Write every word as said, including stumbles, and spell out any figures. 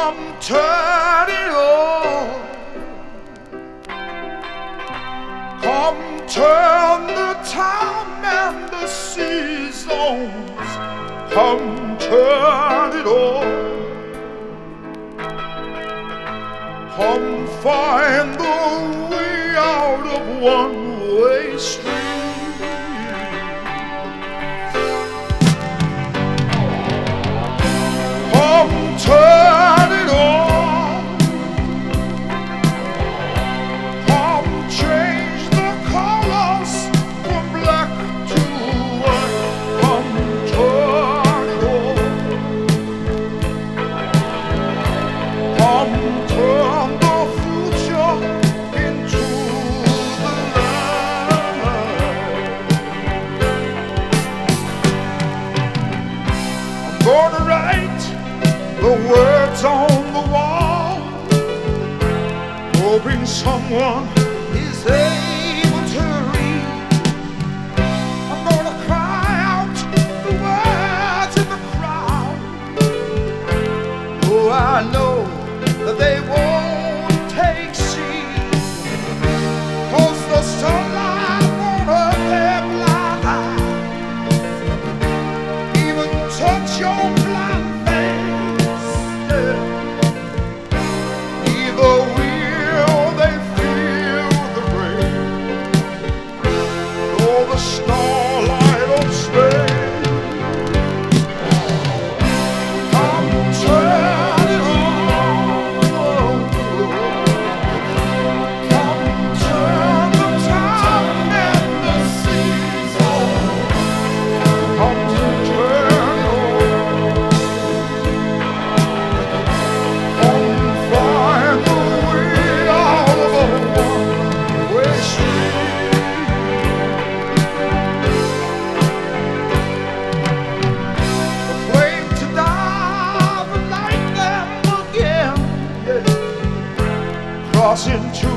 Come turn it on. Come turn the time and the seasons. Come turn it on. Come find the way out of one-way street. Come turn it on. Come change the colors from black to white. Come turn it on. Come turn the future into the light. I'm gonna write the words on the wall, hoping someone is able to read. I'm gonna cry out the words in the crowd. Oh, I know that they won't take seed, 'cause the sunlight won't hurt their blind eyes, even touch your blind face. Neither will they feel the rain or the starlight of Spain. Come turn it on. Come turn the time and the seasons. Come turn it on. Come find the way out of a one-way street. The flame to die, the light them again, yeah. Cross into